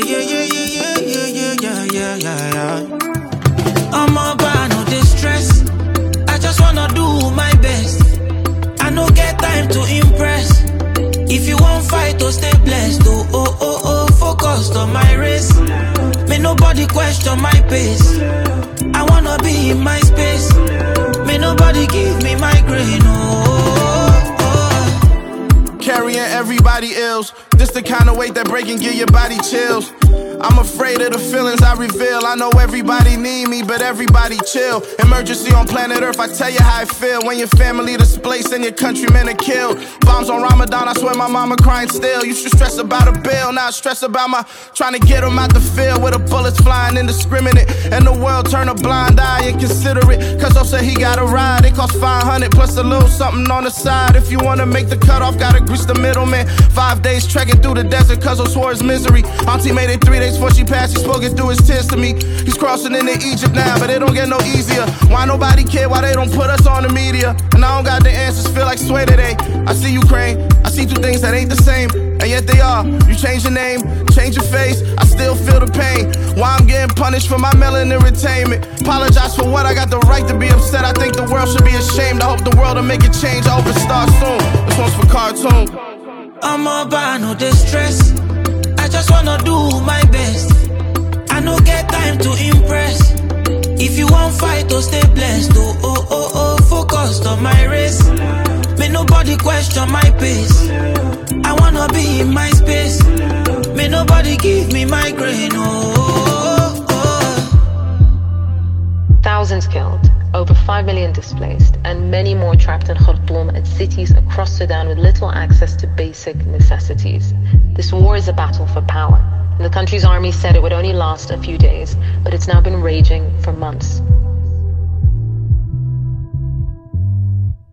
I'm up, I know this stress. I just wanna do my best. I no get time to impress. If you won't fight, to stay blessed. Focused on my race. May nobody question my pace. I wanna be in my space. May nobody give me migraine. Carrying everybody ills. This the kind of weight that break and give your body chills. I'm afraid of the feelings I reveal. I know everybody need me, but everybody chill. Emergency on planet Earth, I tell you how I feel. When your family displaced and your countrymen are killed. Bombs on Ramadan, I swear my mama crying still. You should stress about a bill, now I stress about my trying to get them out the field with the bullets flying indiscriminate. And the world turn a blind eye and consider it. Cause I said he got a ride, it cost 500 plus a little something on the side. If you wanna make the cutoff, gotta grease the middleman. 5 days trekking through the desert cause I swore his misery. Auntie made it 3 days before she passed, he spoke it through his tears to me. He's crossing into Egypt now, but it don't get no easier. Why nobody care, why they don't put us on the media? And I don't got the answers, feel like sway today. I see Ukraine, I see two things that ain't the same, and yet they are. You change your name, change your face, I still feel the pain. Why I'm getting punished for my melanin retainment. Apologize for what, I got the right to be upset. I think the world should be ashamed. I hope the world will make a change, I hope it starts soon. This one's for cartoon. I'm up, I know this stress. I just wanna do my best. I no get time to impress. If you won't fight, to stay blessed. Focused on my race. May nobody question my pace. I wanna be in my space. May nobody give me migraine. Thousands killed, over 5 million displaced, and many more trapped in Khartoum and cities across Sudan with little access to basic necessities. This war is a battle for power, and the country's army said it would only last a few days, but it's now been raging for months.